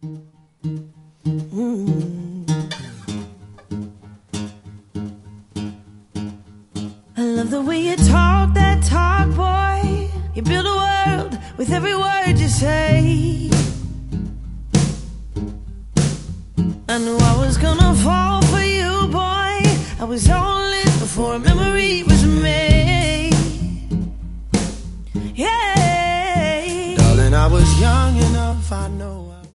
I love the way you talk that talk, boy. You build a world with every word you say. I knew I was gonna fall for you, boy. I was all in before a memory was made. Yeah, darling, I was young enough, I know